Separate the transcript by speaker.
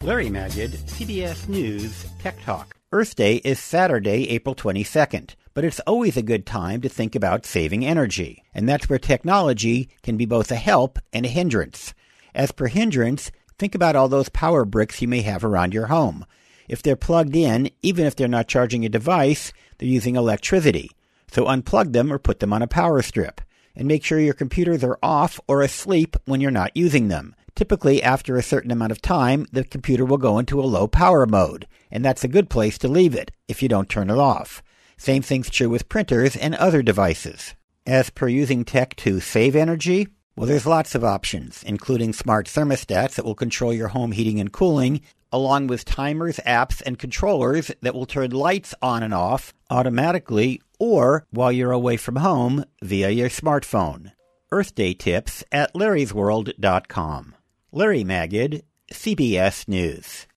Speaker 1: Larry Magid, CBS News Tech Talk. Earth Day is Saturday, April 22nd, but it's always a good time to think about saving energy, and that's where technology can be both a help and a hindrance. As per hindrance, think about all those power bricks you may have around your home. If they're plugged in, even if they're not charging a device, they're using electricity. So unplug them or put them on a power strip. And make sure your computers are off or asleep when you're not using them. Typically, after a certain amount of time, the computer will go into a low power mode, and that's a good place to leave it if you don't turn it off. Same thing's true with printers and other devices. As per using tech to save energy, well, there's lots of options, including smart thermostats that will control your home heating and cooling, along with timers, apps, and controllers that will turn lights on and off automatically or while you're away from home via your smartphone. Earth Day tips at larrysworld.com. Larry Magid, CBS News.